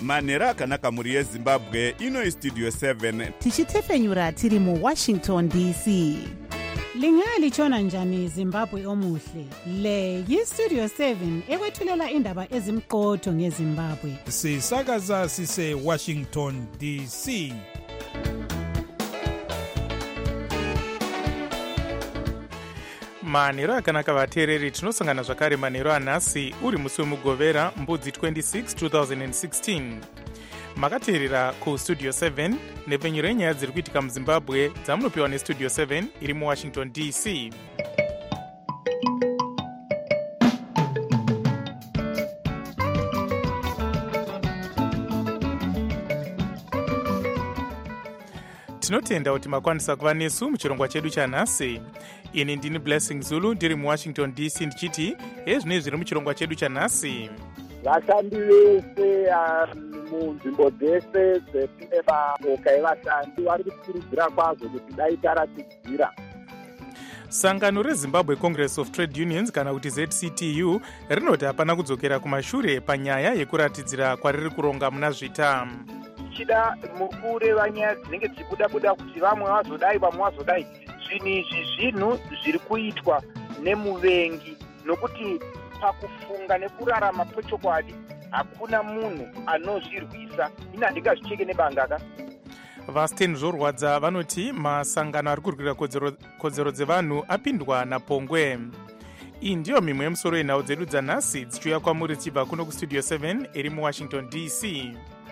manhero akanaka mhuri yezimbabwe. Ino Studio 7 tichitefenyura tiri muWashington DC. Lingalitshona njani Zimbabwe omuhle? Le yiStudio 7 ekwethulela indaba ezimqotho ngeZimbabwe. Sisakaza sise Washington DC. manhero akanaka vateereri, tinosangana zvakare manhero anhasi uri musi wemugovera mbudzi 26 2016. makateerera kustudio 7 nepfenyuro yenyaya dziri kuitika muzimbabwe dzamunopiwa nestudio 7 iri muwashington DC. tinotenda kuti makwanisa kuva nesu muchirongwa chedu chanhasi. ini ndini Blessing Zulu ndiri muwashington DC ndichiti ezvinei zviri muchirongwa chedu chanhasi. vashandi vese munzvimbo dzese dzine maboka evashandi vari kukurudzira kwazvo kuti dai taratidzira. sangano rezimbabwe congress of trade unions kana kuti ZCTU rinoti hapana kudzokera kumashure panyaya yekuratidzira kwariri kuronga muna zvita. tichida mukureva nyaya dzinenge dzichibuda kuti vamwe vazodai vamwe vazodai, zvinhu izvi zvinhu zviri kuitwa nemuvengi, nokuti pakufunga nekurarama kwechokwadi hakuna munhu anozvirwisa. ini handingazvicheke nebangaka. vasten zvorwadza vanoti masangano ari kurwira kodzero dzevanhu apindwa napongwe. iyi ndiyo mimwe yemusoro yenhau dzedu dzanhasi dzichiuya kwamuri tichibva kuno kustudio 7 iri muwashington DC.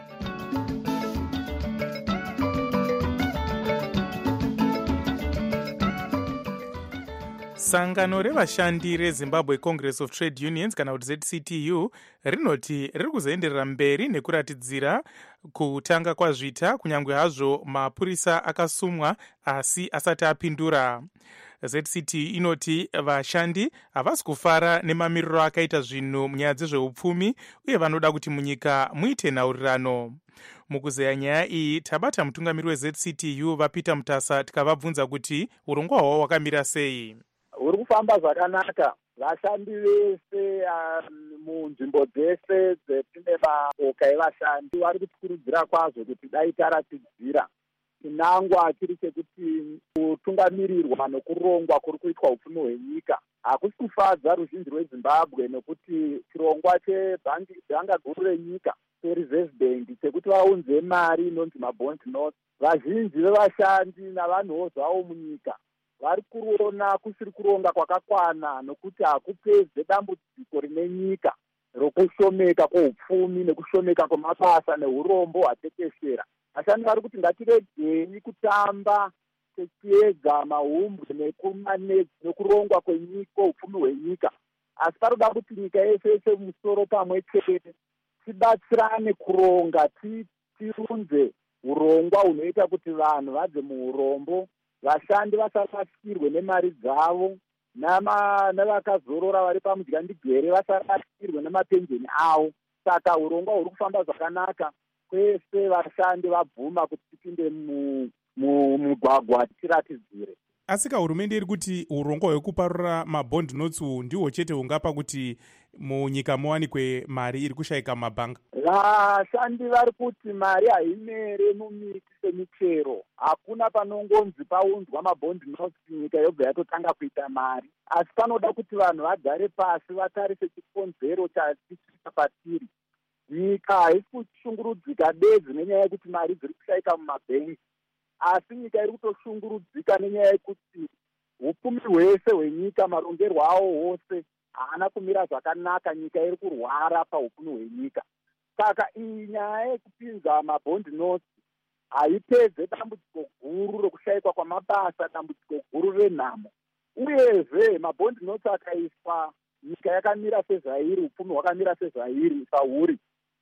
sangano revashandi rezimbabwe congress of trade unions kana kuti ZCTU rinoti riri kuzoenderera mberi nekuratidzira kutanga kwazvita kunyange hazvo mapurisa akasumwa asi asati apindura. ZCTU inoti vashandi havasi kufara nemamiriro akaita zvinhu munyaya dzezveupfumi uye vanoda kuti munyika muite nhaurirano. mukuzeya nyaya iyi tabata mutungamiri weZCTU vaPeter Mutasa tikavabvunza kuti urongwa hwavo hwakamira sei. huri kufamba zvakanaka. vashandi vese munzvimbo dzese dzine maboka evashandi vari kutikurudzira kwazvo kuti dai taratidzira. chinangwa chiri chekuti kutungamirirwa nokurongwa kuri kuitwa upfumi hwenyika hakusi kufadza ruzhinji rwezimbabwe, nekuti chirongwa chebhanga guru renyika reserve bank chekuti vaunze mari inonzi mabond notes, vazhinji vevashandi navanhuwo zvavo munyika vari kuona kusiri kuronga kwakakwana, nokuti hakupedze dambudziko rine nyika rokushomeka kweupfumi nekushomeka kwemabasa neurombo hwatekeshera. vashandi vari kuti ngatiregei kutamba techiedza mahumbwe nekurongwa kweupfumi hwenyika, asi paroda kuti nyika yese yese musoro pamwe chete tibatsirane kuronga, tirunze urongwa hunoita kuti vanhu vabve muurombo, vashandi vasarasikirwe nemari dzavo, nevakazorora vari pamudyandigere vasarasikirwe nemapenjeni avo. saka urongwa huri kufamba zvakanaka, kwese vashandi vabvuma kuti tipinde mumugwagwa tiratidzire. asika hurumende iri kuti urongwa hwekuparura mabond notes ndihwo chete hungapa kuti munyika muwanikwe mari iri kushayika mumabhanga. vashandi vari kuti mari haimere mumiti semichero, hakuna panongonzi paunzwa mabond notes nyika yobva yatotanga kuita mari, asi panoda kuti vanhu vagare pasi vatarise chikonzero chatisvika patiri. nyika haisi kushungurudzika bedzi nenyaya yekuti mari dziri kushayika mumabhengi, asi nyika iri kutoshungurudzika nenyaya yekuti upfumi hwese hwenyika, marongerwo awo hwose haana kumira zvakanaka. nyika iri kurwara paupfumi hwenyika. saka iyi nyaya yekupinza mabond notes haipedze dambudziko guru rokushayikwa kwamabasa, dambudziko guru renhamo. uyezve mabond notes akaiswa, nyika yakamira sezvairi, upfumi hwakamira sezvairi pauri,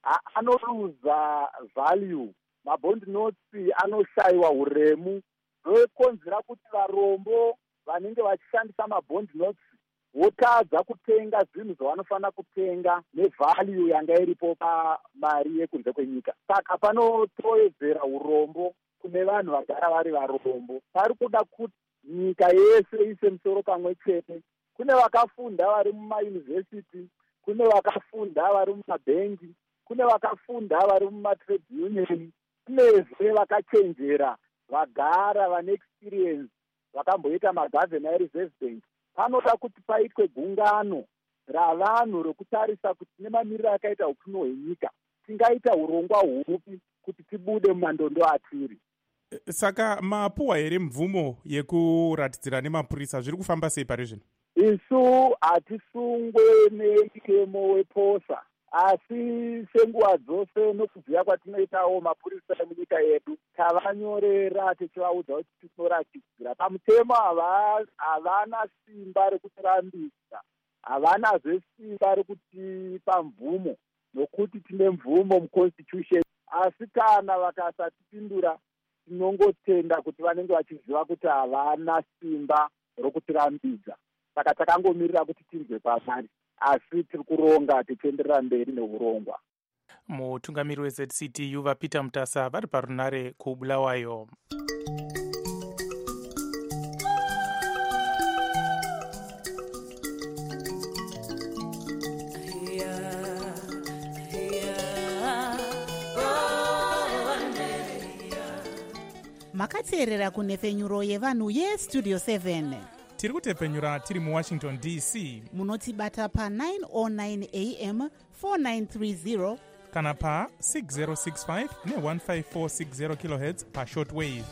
anoluza value. mabond notes anoshayiwa uremu, zvokonzera kuti varombo vanenge vachishandisa mabond notes votadza kutenga zvinhu zvavanofanira kutenga nevalue yanga iripo pamari yekunze kwenyika. saka panotoedzera urombo kune vanhu vagara vari varombo. pari kuda kuti nyika yese ise musoro pamwe chete. kune vakafunda vari mumayunivhesiti, kune vakafunda vari mumabhengi, kune vakafunda vari mumatrade union, kunezve vakachenjera vagara vane experience vakamboita magavhena ereserve bank. Panoda kuti paitwe gungano ravanhu rokutarisa kuti nemamiriro akaita upfumi hwenyika tingaita urongwa hupi kuti tibude mumandondo atiri. Saka mapuwa here mvumo yekuratidzira nemapurisa, zviri kufamba sei pari zvino? Isu hatisungwe nemutemo weposa, asi senguva dzose nokuziva kwatinoitawo mapurisa emunyika yedu tavanyorera tichivaudza kuti tinoratidzira pamutemo. Havana simba rekutirambisa, havanazve simba rekutipa mvumo nokuti tine mvumo muconstitution, asi kana vakasatipindura tinongotenda kuti vanenge vachiziva kuti havana simba rokutirambidza. Saka takangomirira kuti tinzwe pavari, asi tiri kuronga tichienderera mberi neurongwa. Mutungamiri weZCTU vaPeter Mutasa vari parunare kuBulawayo. Makateerera kunhefenyuro yevanhu yestudio 7. Tiri kutepfenyura tiri muWashington DC. Munotibata pa909 am 4930 kana pa 6065 ne15460 kHz pa shortwave.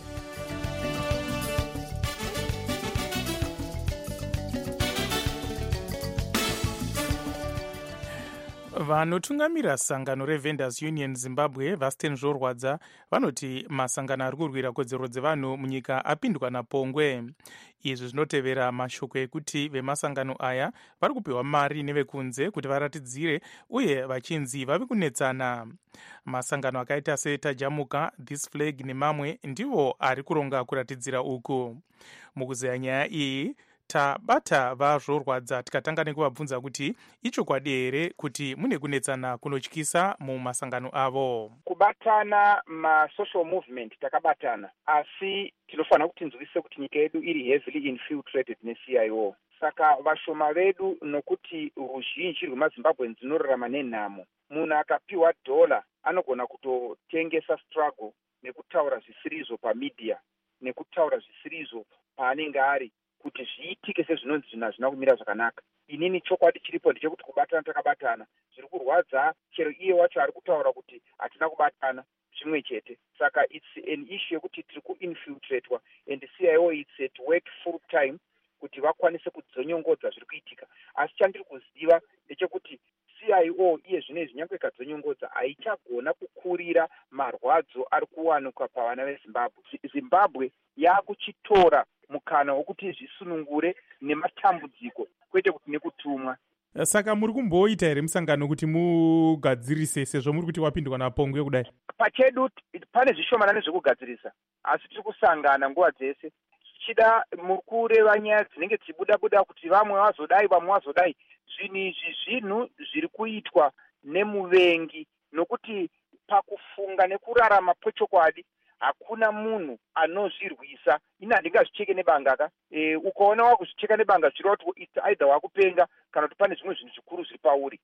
Vanotungamira sangano reVendors Union Zimbabwe Vasten Zvorwadza vanoti masangano ari kurwira kodzero dzevanhu munyika apindwa napongwe. Izvi zvinotevera mashoko ekuti vemasangano aya vari kupiwa mari nevekunze kuti varatidzire uye vachinzi vave kunetsana. Masangano akaita seTajamuka, This Flag nemamwe ndivo ari kuronga kuratidzira uku. Mukuzeya nyaya iyi tabata vaZvorwadza tikatanga nekuvabvunza kuti ichokwadi here kuti mune kunetsana kunotyisa mumasangano avo. Kubatana masocial movement takabatana, asi tinofanira kuti tinzwise kuti nyika yedu iri heavily infiltrated neCIO. Saka vashoma vedu nokuti ruzhinji rwemaZimbabwe dzinorarama nenhamo, munhu akapiwa $1 anogona kutotengesa struggle nekutaura zvisirizo pamedia nekutaura zvisirizo paanenge ari kuti zviitike sezvinonzi zvinhu hazvina kumira zvakanaka. Inini chokwadi chiripo ndechekuti kubatana takabatana zviri kurwadza, chero iye wacho ari kutaura kuti hatina kubatana zvimwe chete. Saka it's an issue yekuti tiri kuinfiltratwa and CIO it's at work full time kuti vakwanise kudzonyongodza zviri kuitika. Asi chandiri kuziva ndechekuti CIO iye zvinezvi nyangwe ikadzonyongodza haichagona kukurira marwadzo ari kuwanikwa pavana veZimbabwe. Zimbabwe yakuchitora mukana wokuti zvisunungure nematambudziko kwete kuti nekutumwa. Saka muri kumboita here musangano kuti mugadzirise sezvo muri kuti wapindwa napongwe kudai? Pachedu pane zvishomana nezvekugadzirisa, asi tiri kusangana nguva dzese tichida mukureva nyaya dzinenge dzichibuda kuti vamwe vazodai vamwe vazodai. Zvinhu izvi zvinhu zviri kuitwa nemuvengi, nokuti pakufunga nekurarama kwechokwadi hakuna munhu anozvirwisa. Ini handingazvicheke nebanga ukaona wakuzvicheka nebanga zvirova kuti aidha wakupenga kana kuti pane zvimwe zvinhu zvikuru zviri pauri.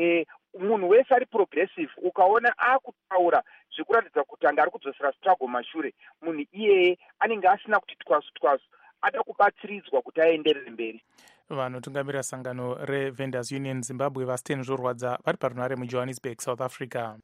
Munhu wese ari progressive ukaona akutaura zvekuratidza kuti anga ari kudzosera struggle mashure, munhu iyeye anenge asina kuti twasu ada kubatsiridzwa kuti aenderere mberi. Vanotungamira sangano reVendors Union Zimbabwe Vasten Zvorwadza vari parunare muJohannesburg, South Africa.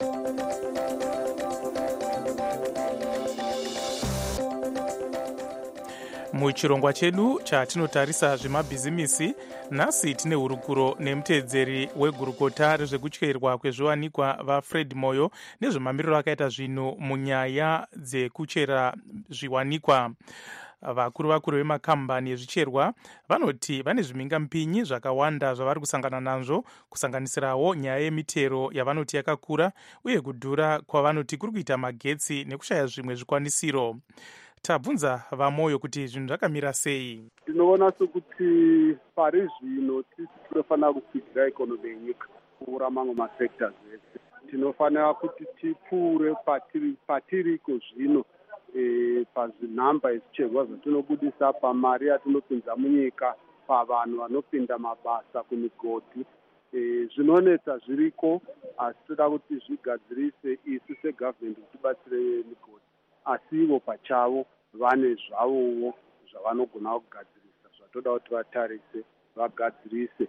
Muchirongwa chedu chatinotarisa zvemabhizimisi, nhasi tine hurukuro nemuteedzeri wegurukota rezvekutyerwa kwezviwanikwa vaFred Moyo nezvemamiriro akaita zvinhu munyaya dzekuchera zviwanikwa. Vakuru vemakambani ezvicherwa vanoti vane zvimhingamupinyi zvakawanda zvavari kusangana nazvo, kusanganisirawo nyaya yemitero yavanoti yakakura uye kudhura kwavanoti kuri kuita magetsi nekushaya zvimwe zvikwanisiro. Tabvunza vaMoyo kuti zvinhu zvakamira sei. Tinoona sekuti pari zvino tisi tinofanira kukwidzira ikonomi yenyika kupfuura mamwe masectors ese. Tinofanira kuti tipfuure patiriko zvino pazvinhamba ezvicherwa zvatinobudisa, pamari yatinopinza munyika, pavanhu vanopinda mabasa kumigodhi. Zvinonetsa zviriko, asi toda kuti zvigadzirise isu segavhmendi kuti tibatsire migodhi, asi ivo pachavo vane zvavowo zvavanogona kugadzirisa zvatoda kuti vatarise vagadzirise.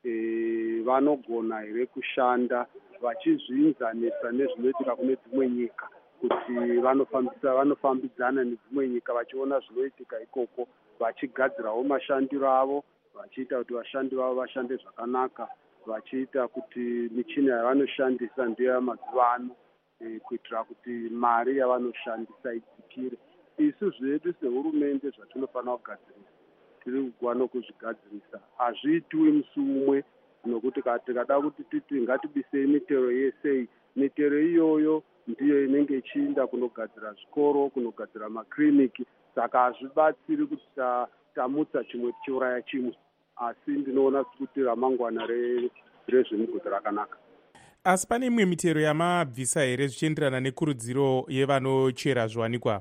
Vanogona here kushanda vachizviinzanisa nezvinoitika kune dzimwe nyika, kuti vanofambidzana nedzimwe nyika vachiona zvinoitika ikoko, vachigadzirawo mashandiro avo, vachiita kuti vashandi vavo vashande zvakanaka, vachiita kuti michina yavanoshandisa ndiyo yamazuva ano, kuitira kuti mari yavanoshandisa idzikire. Isu zvedu sehurumende zvatinofanira kugadzirisa tiri kugwana kuzvigadzirisa, hazviitwi musi umwe, nokuti tikada kuti titi ngatibisei mitero yesei, mitero iyoyo ndiyo inenge ichiinda kunogadzira zvikoro, kunogadzira makiriniki, saka hazvibatsiri kuti tamutsa chimwe tichiuraya chimwe, asi ndinoona kuti ramangwana rezvemugodhi rakanaka. Asi pane imwe mitero yamabvisa here zvichienderana nekurudziro yevanochera zviwanikwa?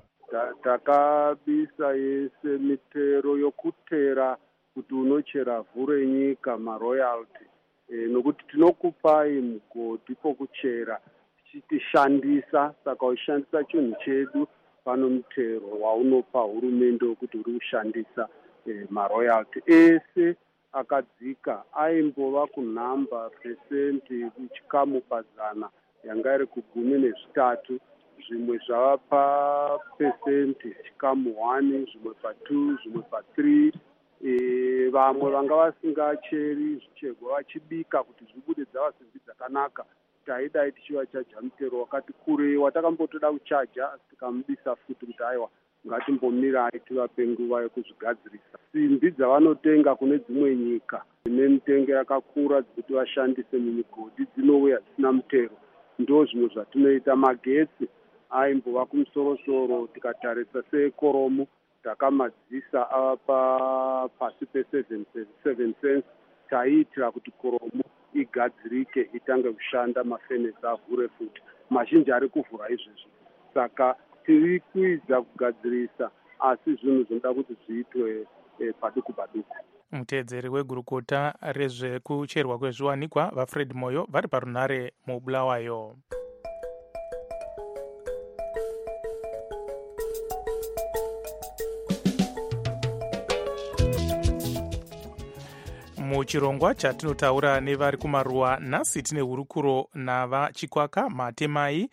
Takabisa yese mitero yokutera kuti unochera vhu renyika, maroyalty, nokuti tinokupai mugodhi pokuchera tichitishandisa, saka uchishandisa chinhu chedu pano mutero waunopa hurumende wekuti uri kushandisa maroyalty. Ese akadzika aimbova kunhamba pesenti chikamu pazana yanga iri ku13, zvimwe zvava papesenti chikamu 1, zvimwe pa2, zvimwe pa3. Vamwe vanga vasingacheri zvichegwa vachibika kuti zvibude dzava simbi dzakanaka, taidai tichivachaja mutero wakati kurei watakambotoda kuchaja, asi tikamubisa futi kuti aiwa ngatimbomirai tivape nguva yekuzvigadzirisa. Simbi dzavanotenga kune dzimwe nyika nemitengo yakakura dzekuti vashandise mumigodhi dzinouya dzisina mutero. Ndo zvimwe zvatinoita. Magetsi aimbova kumusoro-soro, tikatarisa seekoromo takamadzisa ava pasi pe7 cents, taiitira kuti koromo igadzirike itange kushanda, mafenesi avhure futi. Mazhinji ari kuvhura izvezvi, saka tiri kuedza kugadzirisa, asi zvinhu zvinoda kuti zviitwe paduku paduku. Muteedzeri wegurukota rezvekucherwa kwezviwanikwa vaFred Moyo vari parunhare muBulawayo. Muchirongwa chatinotaura nevari kumaruwa, nhasi tine hurukuro navachikwaka matemai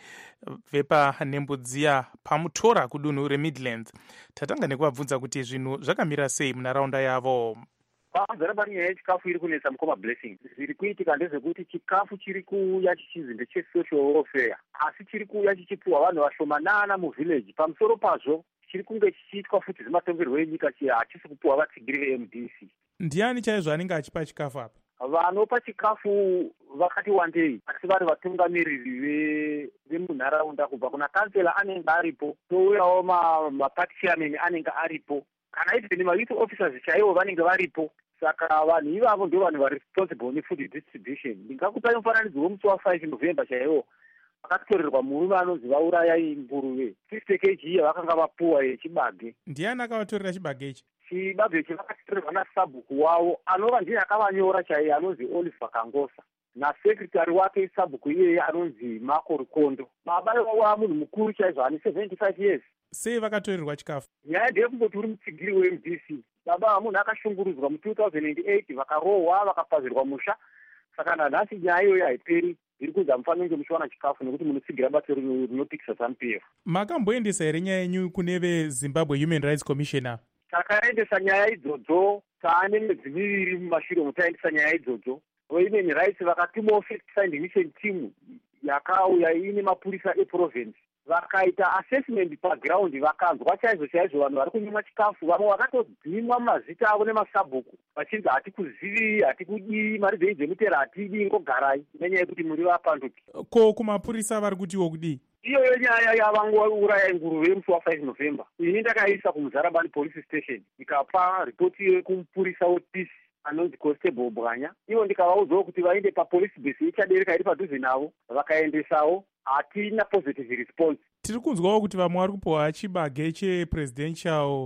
vepaNembudziya pamutora kudunhu reMidlands. Tatanga nekuvabvunza kuti zvinhu zvakamira sei munharaunda yavo. Panzara pari nyaya yechikafu iri kunetsa mukoma blessing. Zviri kuitika ndezvekuti chikafu chiri kuuya chichizi ndechesocial welfare, asi chiri kuuya chichipuwa vanhu vashomanana muvhileji. Pamusoro pazvo chiri kunge chichiitwa futi zvimatongerwo enyika, hachisi kupuwa vatsigiri veMDC. Ndiani chaizvo anenge achipa chikafu apa? Vanopa chikafu vakati wandei, asi vari vatungamiriri vemunharaunda, kubva kuna kansela anenge aripo, touyawo mapati chairman anenge aripo, kana even mayouth officers chaivo vanenge varipo. Saka vanhu ivavo ndio vanhu vari responsible nefood distribution. Ndingakupai mufananidzo wemusi wa5 November chaivo vakatorerwa murume anonzi vaurayai nguruve 50 kg yavakanga vapuwa yechibage. Ndiani akavatorera chibage ichi? Chibage ichi vakatorerwa nasabhuku wavo anova ndiye akavanyora chaiye, anonzi Oliver Kangosa, nasekretari wake sabhuku iyeye anonzi Marco Rukondo. Baba wa munhu mukuru chaizvo ane 75 years. Sei vakatorerwa chikafu? Nyaya ndeyekungoti uri mutsigiri weMDC. Baba vamunhu akashungurudzwa mu2008, vakarohwa vakapazirwa musha. Saka nanhasi nyaya iyoyo haiperi, iri kunzi hamufaniri muchiwana chikafu nekuti munotsigira basa rinopikisa ZANU-PF. Makamboendesa here nyaya yenyu kune veZimbabwe Human Rights Commissioner? Takaendesa nyaya idzodzo, taane mwedzi miviri mumashure mutaendesa nyaya idzodzo. Women Rights vakatimawo fact-finding mission team yakauya ine mapurisa eprovince, vakaita assessment paground, vakanzwa chaizvo vanhu vari kunyimwa chikafu. Vamwe vakatodzimwa mazita avo nemasabhuku vachinzi hatikuzivi, hatikudii, mari dzenyu dzemutera hatidi, ngogarai nenyaya yekuti muri vapanduki. Ko kumapurisa vari kutiwo kudii? Iyoyo nyaya yavangouraya nguruve musi wa5 November. Ini ndakaisa kuMuzarabani police station, ndikapa ripoti yekumupurisa wepeace anonzi Constable Bwanya. Ivo ndikavaudzawo kuti vaende papolice base ichadereka iri padhuze navo, vakaendesawo. Hatina positive response. Tiri kunzwawo kuti vamwe vari kupuwa chibage chepresidential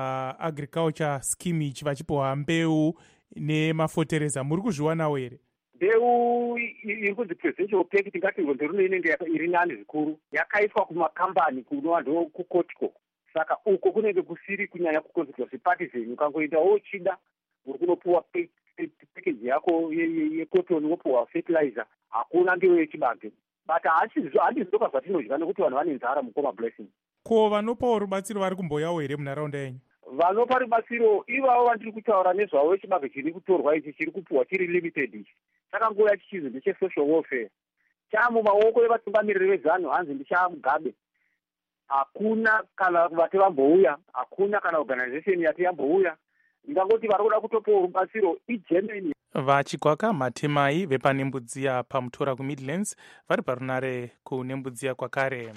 agriculture scheme ichi vachipuwa mbeu nemafotereza. Muri kuzviwanawo here? mbeu iri kunzi presidential pack tingatirwe mbeu inenge iri nani zvikuru yakaiswa kumakambani kunova ndo kukotiko. Saka uko kunenge kusiri kunyanya kuconstituency partisan. Ukangoenda wochida uri kunopuwa package yako yecotton wopuwa fertilizer hakuna mbeu yechibage. But handisi ndoka zvatinodya nekuti vanhu vane nzara mukoma blessing. Ko vanopawo rubatsiro vari kumboyawo here munharaunda yenyu? Vanopa rubatsiro ivavo vandiri kutaura nezvavo wechibage chiri kutorwa ichi chiri kupuwa chiri limited ichi. Saka nguva chichizi ndechesocial welfare chamumaoko evatungamiriri vezano hanzi ndichamugabe. Hakuna kana vati vambouya, hakuna kana organization yati yambouya. Ndangoti vari kuda kutopawo rubatsiro iGermany. Vachigwaka Matemai vepaNembudziya pamutora kuMidlands vari parunare kuNembudziya kwakare.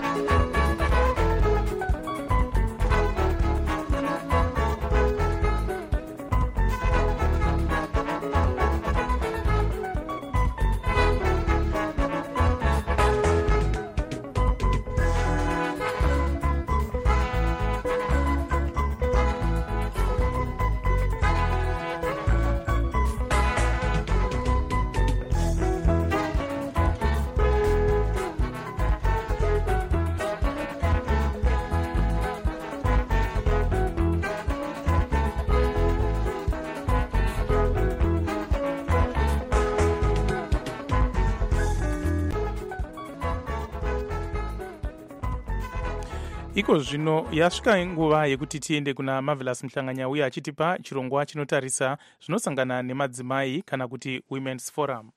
Iko zvino yasvika nguva yekuti tiende kuna Marvelous Mhlanganya uye achitipa chirongwa chinotarisa zvinosangana nemadzimai kana kuti Women's Forum.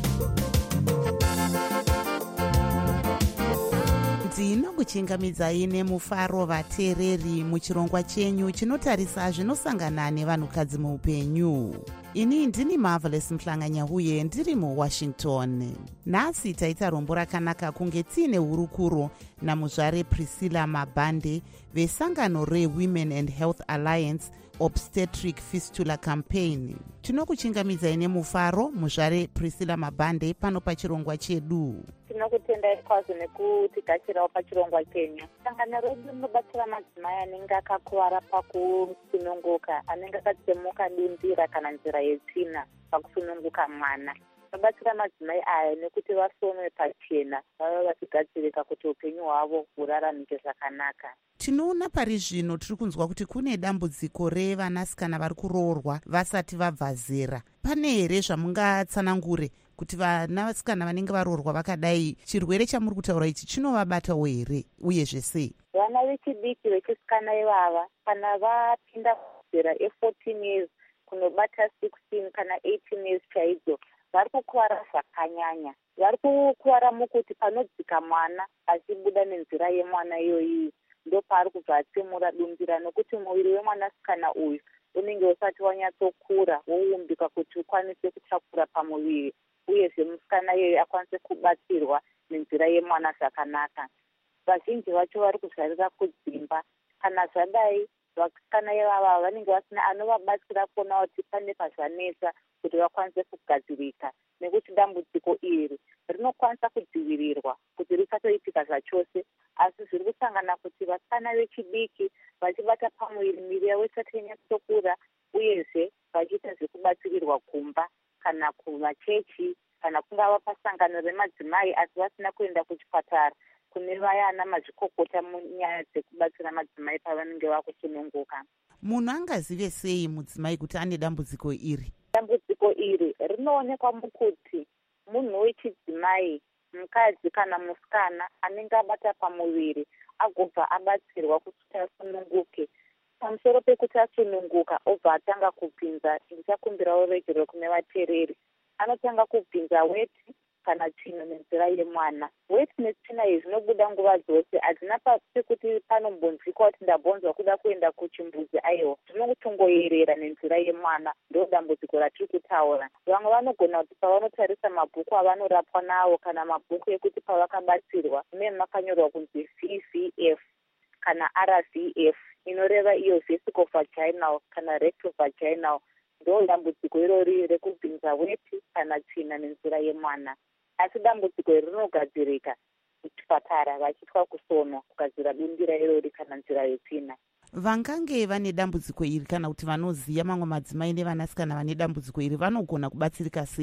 ndinokuchingamidzai nemufaro vateereri muchirongwa chenyu chinotarisa zvinosangana nevanhukadzi muupenyu. Ini ndini Marvelous Mhlanganya uye ndiri muWashington. Nhasi taita rombo rakanaka kunge tiine hurukuro namuzvare Priscilla Mabande vesangano reWomen and Health Alliance Obstetric Fistula Campaign. Tinokuchingamidzai nemufaro muzvare Priscilla Mabande pano pachirongwa chedu. Tinokutendai kwazvo nekutigashirawo pachirongwa chenyu. Sangano redu rinobatsira madzimai anenge akakuvara pakusununguka, anenge akatsemuka dundira kana nzira yetsvina pakusununguka mwana. Tinobatsira madzimai aya nekuti vasonwe pachena, vave vachigadzirika kuti upenyu hwavo huraramike zvakanaka. Tinoona pari zvino tiri kunzwa kuti kune dambudziko revanasikana vari kuroorwa vasati vabva zera. Pane here zvamungatsanangure kuti vanasikana vanenge varoorwa vakadai chirwere chamuri kutaura ichi chinovabatawo here uyezve sei? Vana vechidiki vechisikana ivava kana vapinda zera e14 years kunobata 16 kana 18 years chaidzo vari kukuvara zvakanyanya. Vari kukuvara mukuti panodzika mwana achibuda nenzira yemwana iyoyi ndo paari kubva atsemura dumbira, nokuti muviri wemwanasikana uyu unenge usati wanyatsokura woumbika kuti ukwanise kutakura pamuviri, uyezve musikana iyoyi akwanise kubatsirwa nenzira yemwana zvakanaka. Vazhinji vacho vari kuzvarira kudzimba. Kana zvadai vasikana ivava vanenge vasina anovabatsira kuona kuti pane pazvanetsa kuti vakwanise kugadzirika, nekuti dambudziko iri rinokwanisa kudzivirirwa kuti risatoitika zvachose, asi zviri kusangana kuti vasikana vechidiki vachibata pamuviri, miviri yavo isati yanyatsokura, uyezve vachiita zvekubatsirirwa kumba kana kumachechi kana kungava pasangano remadzimai asi vasina kuenda kuchipatara kune vaya ana mazvikokota munyaya dzekubatsira madzimai pavanenge vakusununguka. Munhu angazive sei mudzimai kuti ane dambudziko iri? Dambudziko iri rinoonekwa mukuti munhu wechidzimai, mukadzi kana musikana anenge abata pamuviri agobva abatsirwa kuti asununguke. Pamusoro pekuti asununguka obva atanga kupinza, ndichakumbirawo regero kune vateereri, anotanga kupinza weti kana tsvina nenzira yemwana. Weti netsvina izvi zvinobuda nguva dzose, hadzina pekuti panombonzwikwa kuti ndabonzwa kuda kuenda kuchimbuzi. Aiwa, zvinokutongoyerera nenzira yemwana, ndo dambudziko ratiri kutaura. Vamwe vanogona kuti pavanotarisa mabhuku avanorapwa nawo kana mabhuku ekuti pavakabatsirwa mune makanyorwa kunzi VVF kana RVF, inoreva iyo vesical vaginal kana rectal vaginal. Ndo dambudziko irori rekubvinza weti kana tsvina nenzira yemwana. Asi dambudziko iri rinogadzirika kuchipatara vachiitwa kusonwa kugadzira dumbira irori kana nzira yetsvina. Vangange vane dambudziko iri kana kuti vanoziva mamwe madzimai nevanasikana vane dambudziko iri vanogona kubatsirika sei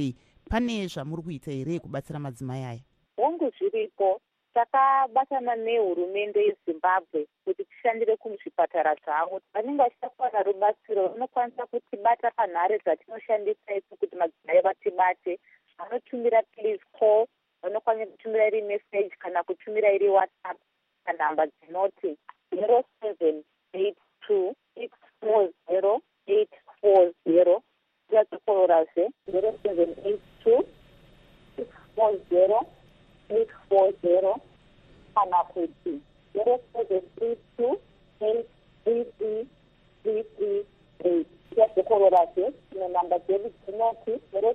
pane zvamuri kuita here kubatsira madzimai aya? hongu zviripo. Takabatana nehurumende yeZimbabwe kuti tishandire kuzvipatara zvavo. Vanenge vachitakuwana rubatsiro vanokwanisa kutibata panhare dzatinoshandisa isu kuti madzimai vatibate. Vanotumira please call, vanokwanisa kutumira iri message kana kutumira iri WhatsApp panhamba dzinoti 0782640840. Tiyatsokororazve 0782640840 kana kuti 0732833333. Tiyatsokororazve tine namba dzedu dzinoti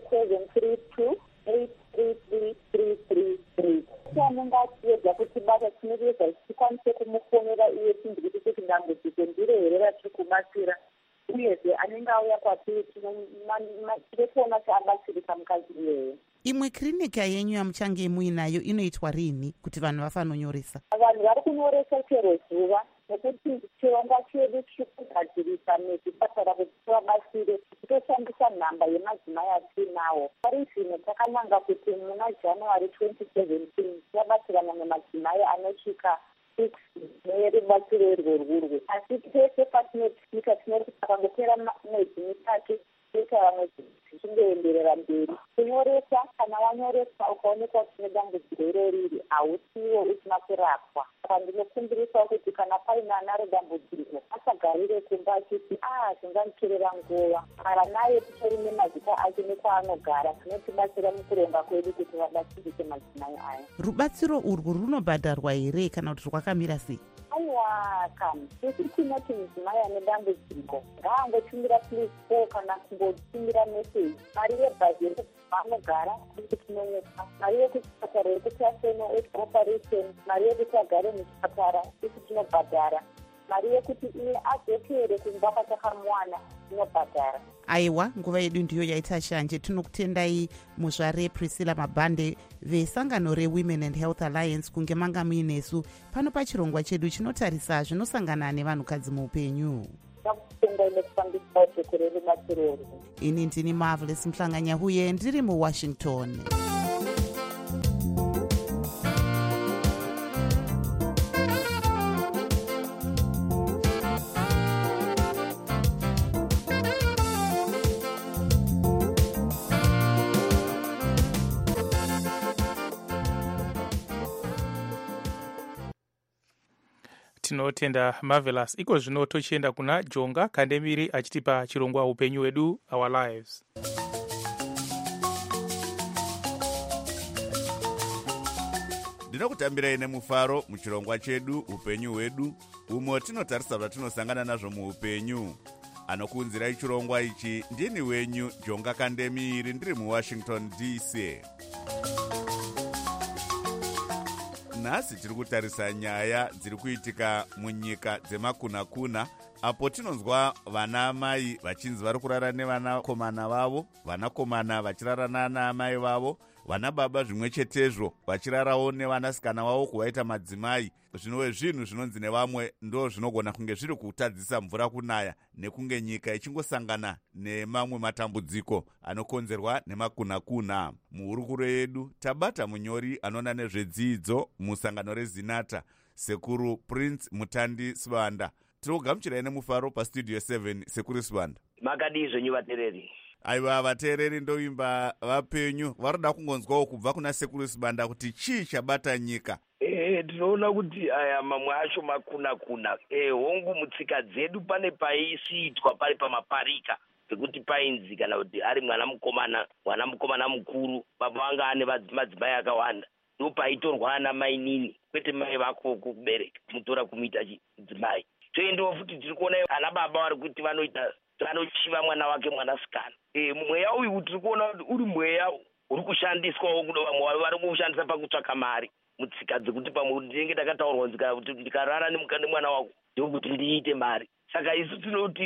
0732833333. Anenge achiyedza kutibata tinogeza tikwanise kumufonera iye tinzwise kuti dambudziko ndiro here ratiri kubatsira, uyezve anenge auya kwatiri tinofona chaabatsirika mukadzi iyeyo. Imwe kirinika yenyu yamuchange muinayo inoitwa rini kuti vanhu vafanonyoresa? Vanhu vari kunyoresa chero zuva, nekuti chirongwa chedu chiri kugadzirisa nezvipatara kuti tivabatsire tichitoshandisa nhamba yemadzimai atinawo. Pari zvino takananga kuti muna January 2017 tivabatsirana nemadzimai anosvika 6 nerubatsiro irworwurwe. Asi pese patinotika tinoti pakangopera mwedzi mitatu kuita vamwe zvichingoenderera mberi. Kunyoresa, kana wanyoresa ukaonekwa kuti une dambudziko iroriri hausiwo usina kurapwa. Saka ndinokumbirisawo kuti kana paine anaro dambudziko asagarire kumba achiti zvinganditorera nguva. Mara naye titori nemazita ake nekwaanogara, tinotibatsira mukuronga kwedu kuti vabatsirike madzimai aya. Rubatsiro urwu runobhadharwa here kana kuti rwakamira sei? Aiwa kana isi tinoti mudzimai ane dambudziko ngaangotumira please call kana kungotumira message. Mari yebhazi yekuti vanogara kuti tinonyepa, mari yekuchipatara yekuti aseno operation, mari yekuti agare muchipatara isi tinobhadhara, mari yekuti iye adzokere kumba kwatakamuwana tinobhadhara. Aiwa, nguva yedu ndiyo yaita shanje. Tinokutendai muzvare Priscilla Mabhande vesangano reWomen and Health Alliance kunge manga muinesu pano pachirongwa chedu chinotarisa zvinosangana nevanhukadzi muupenyu. Ini ndini Marvelous Mhlanganyahuye ndiri muWashington. Tinotenda Marvelous. Iko zvino tochienda kuna Jonga Kandemiri achitipa chirongwa upenyu wedu, Our Lives. Ndinokutambirai nemufaro muchirongwa chedu upenyu hwedu, umo tinotarisa zvatinosangana nazvo muupenyu. Anokuunzirai chirongwa ichi ndini wenyu Jonga Kandemiri ndiri muWashington DC. Nhasi tiri kutarisa nyaya dziri kuitika munyika dzemakunakuna, apo tinonzwa vana mai vachinzi vari kurara nevanakomana vavo, vanakomana vachirara naamai vavo, vana baba zvimwe chetezvo vachirarawo nevanasikana vavo kuvaita madzimai. Zvinove zvinhu zvinonzi nevamwe ndo zvinogona kunge zviri kutadzisa mvura kunaya nekunge nyika ichingosangana nemamwe matambudziko anokonzerwa nemakunakuna. Muhurukuro yedu tabata munyori anoona nezvedzidzo musangano reZinata, Sekuru Prince Mutandi Sibanda. Tinogamuchirai nemufaro pastudio 7. Sekuru Sibanda, makadii zvenyu vateereri? Aiwa, vateereri ndoimba vapenyu varoda kungonzwawo kubva kuna Sekuru Sibanda kuti chii chabata nyika. Tinoona kuti aya mamwe acho makunakuna. Hongu mutsika dzedu pane paisiitwa pari pamaparika pekuti painzi kana kuti ari mwana mukomana mukuru, baba vanga ane madzimai akawanda, ndo paitorwa ana mai nini, kwete mai vako kubereka mutora kumuita chidzimai. Toendawo futi tiri kuona ana baba vari kuti vanochiva mwana wake mwanasikana. Mweya uyu tiri kuona kuti uri mweya uri kushandiswawo kudo vamwe vari kushandisa pakutsvaka mari mutsika dzekuti pamwe ndinenge takataurwa kuti ndikarara nemwana wako ndokuti ndiite mari. Saka isu tinoti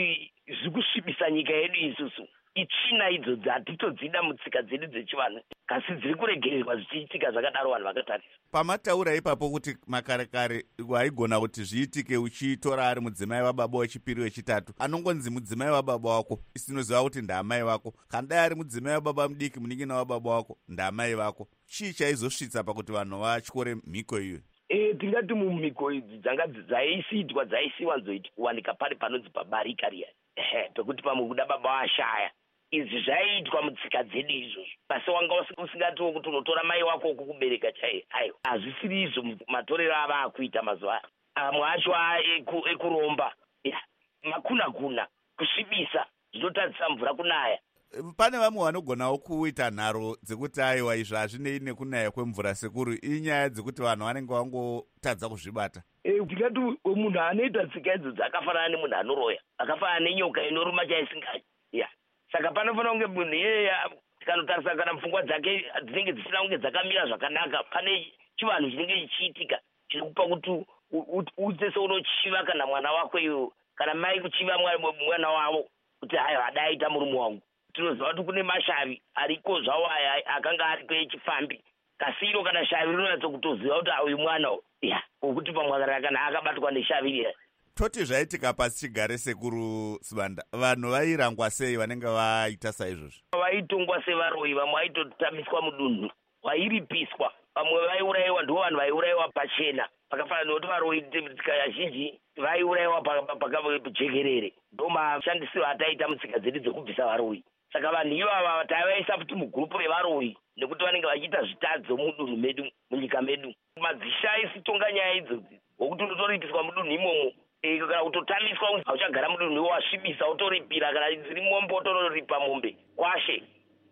zviri kusvibisa nyika yedu isusu itsvina idzo hatitodzida mutsika dzedu dzechivanhu kasi dziri kuregererwa zvichiitika zvakadaro vanhu vakatarisa. Pamataura ipapo kuti makarekare waigona kuti zviitike uchitora ari mudzimai wababa wechipiri wechitatu, anongonzi mudzimai wababa wako isinoziva kuti ndaamai vako, kana dai ari mudzimai wababa mudiki munin'ina wababa wako ndaamai vako. Chii chaizosvitsa pakuti vanhu vatyore mhiko iyo? Tingati mumhiko idzi dzanga dzaisiitwa dzaisiwanzowanika pari panonzi pabarika riya pekuti pamwe kuda baba washaya. Izvi zvaiitwa mutsika dzedu izvozvo, asi wanga usingatiwo kuti unotora mai wako kukubereka chaiye. Aiwa, hazvisiri izvo matorero ava akuita mazuva amwe acho ekuromba makuna kusvibisa zvinotadzisa mvura kunaya. Pane vamwe vanogonawo kuita nharo dzekuti aiwa izvi hazvinei nekunaya kwemvura sekuru inyaya dzekuti vanhu vanenge vangotadza kuzvibata. Tingati munhu anoita tsika idzo akafanana nemunhu anoroya, akafanana nenyoka inoruma chaisingachi. Saka panofanira kunge munhu iyeya tikanotarisa kana pfungwa dzake dzinenge dzisina kunge dzakamira zvakanaka, pane chivanhu chinenge chichiitika chinokupa kuti uite seunochiva kana mwana wako iwo kana mai kuchiva mwana wavo kuti hayo hadaita murume wangu. Tinoziva kuti kune mashavi ariko zvawo aya akanga ariko echifambi, kasi iro kana shavi rinonatsa kutoziva kuti uyu mwana wokuti pamwe kana akabatwa neshavi riya. Toti zvaitika pasi chigare sekuru Sibanda, vanhu vairangwa sei vanenge vaita saizvozvo? Vaitongwa sevaroyi, vamwe vaitotamiswa mudunhu, vairipiswa, vamwe vaiurayiwa, ndivo vanhu vaiurayiwa pachena. Pakafanana nekuti varoyi kazhinji vaiurayiwa pakajekerere. Ndo mashandisiro ataita mutsika dzedu dzekubvisa varoyi. Saka vanhu ivava taivaisa futi mugurupu revaroyi nekuti vanenge vachiita zvitadzo mudunhu medu, munyika medu. Madzisha aisitonga nyaya idzodzi wokuti unotoripiswa mudunhu imomo. Kana kutotamiswa hauchagara mudunhu iwo wasvibisa utoripira, kana dziri mombe utoripa mombe kwashe.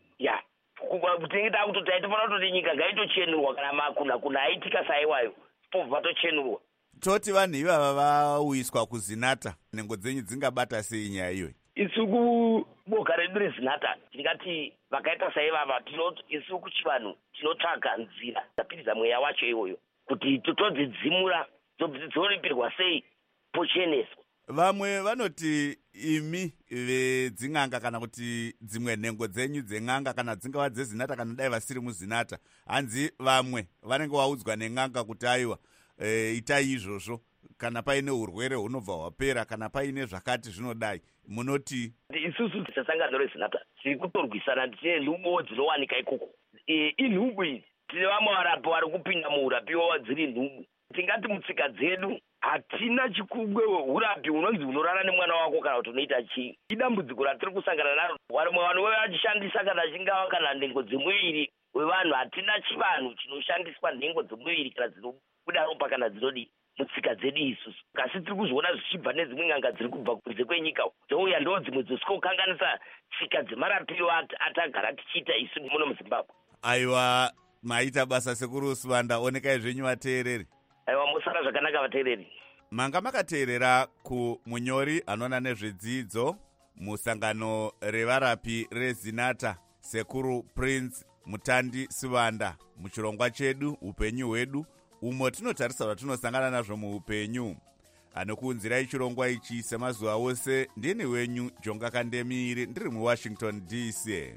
Tinenge takuti tofanira kutoti nyika ngaitochenurwa kana makuna aitika saiwayo pobva tochenurwa. Toti vanhu ivava vauyiswa kuzinata, nhengo dzenyu dzingabata sei nyaya iyoyi? Isu kuboka redu rezinata tingati vakaita saivava isu kuchivanhu tinotsvaga nzira dzapinza mweya wacho iwoyo kuti todzidzimura dzoripirwa sei pocheneswa. Vamwe vanoti imi vedzin'anga kana kuti dzimwe nhengo dzenyu dzen'anga kana dzingava dzezinata kana dai vasiri muzinata, hanzi vamwe vanenge vaudzwa nen'anga kuti aiwa itai izvozvo kana paine urwere hunobva hwapera kana paine zvakati zvinodai, munoti? Isusu sesangano rezinata tiri kutorwisana tine nhubo dzinowanika ikoko. Inhubu idzi tine vamwe varapi vari kupinda muurapiwo dziri nhubu. Tingati mutsika dzedu hatina chikubwe urapi unonzi unorara nemwana wako kana kuti unoita chii. Idambudziko ratiri kusangana naro, vamwe vanhu vachishandisa kana chingava kana nhengo dzemuviri wevanhu. Hatina chivanhu chinoshandiswa nhengo dzemuviri kana dzinobuda ropa kana dzinodii mutsika dzedu isusu, kasi tiri kuzviona zvichibva nedzimwe n'anga dziri kubva kunze kwenyika dzouya ndo dzimwe dzosikokanganisa tsika dzemarapiro atagara tichiita isu muno muZimbabwe. Aiwa, maita basa sekuru Sibanda, onekai zvenyu vateereri. Aiwa, mosara zvakanaka vateereri. Manga makateerera kumunyori anoona nezvedzidzo musangano revarapi rezinata, sekuru Prince Mutandi Sibanda, muchirongwa chedu upenyu hwedu, umo tinotarisa zvatinosangana nazvo muupenyu. Anokuunzirai chirongwa ichi semazuva ose ndini wenyu Jonga Kandemire, ndiri muWashington DC.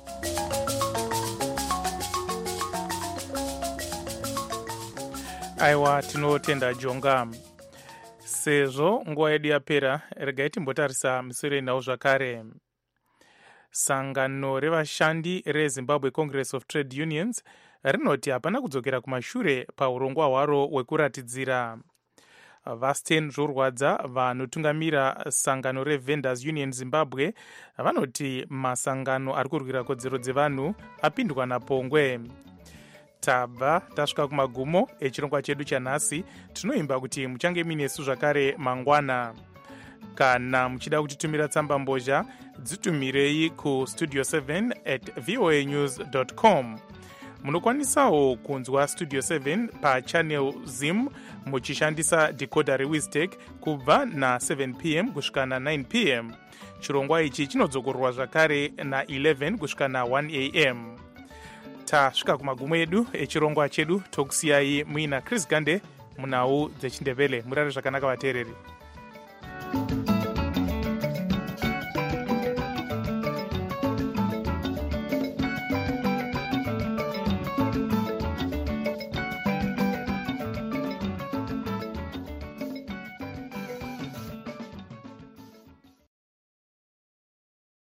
Aiwa, tinotenda Jonga. Sezvo nguva yedu yapera, regai timbotarisa misoro inawo zvakare. Sangano revashandi reZimbabwe Congress of Trade Unions rinoti hapana kudzokera kumashure paurongwa hwaro hwekuratidzira. Vasten Zvorwadza, vanotungamira sangano reVendors Union Zimbabwe, vanoti masangano ari kurwira kodzero dzevanhu apindwa napongwe. Tabva tasvika kumagumo echirongwa chedu chanhasi. Tinoimba kuti muchange minesu zvakare mangwana. Kana muchida kutitumira tsamba mbozha, dzitumirei kustudio 7@voanews.com. Munokwanisawo kunzwa Studio 7 pachannel Zim muchishandisa decoder reWizTech kubva na7 p.m. kusvika na9 p.m. Chirongwa ichi chinodzokorwa zvakare na11 kusvika na1 a.m. Tasvika kumagumo edu echirongwa chedu, tokusiyai muina Chris Gande munhau dzechindevele. Murare zvakanaka vateereri.